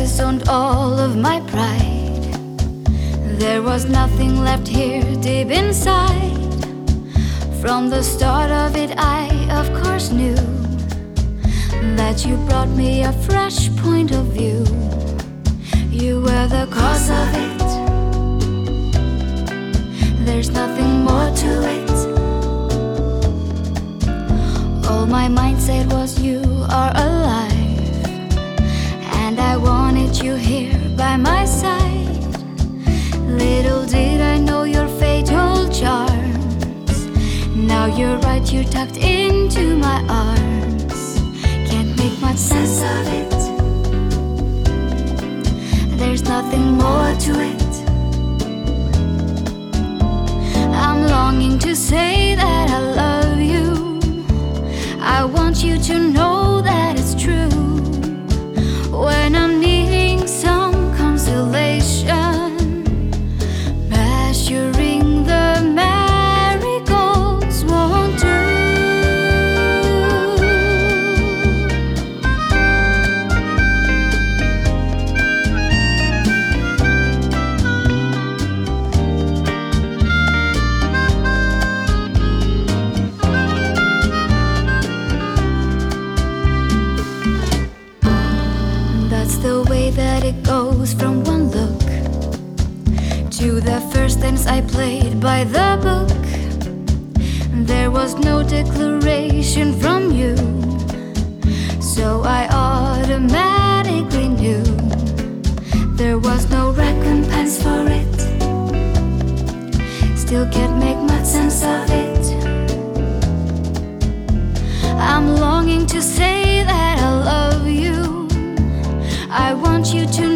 disowned all of my pride. There was nothing left here deep inside. From the start of it, I of course knew that you brought me a fresh point of view. You were the cause of it. There's nothing more to it. All my mind said was you are alive, and I wanted you here by my side. Little did I know your fatal charms. Now you're right, you're tucked into my arms. Can't make much sense of it. There's nothing more to it. I'm longing to say that I love you. I want you to know that it's true. When I'm needing some consolation, measuring the marigolds won't do. That's the way that it goes from one look to the first dance I played by the book. There was no declaration from you, so I automatically knew there was no recompense for it. Still can't make much sense of it. I'm longing to say that I love you. I want you to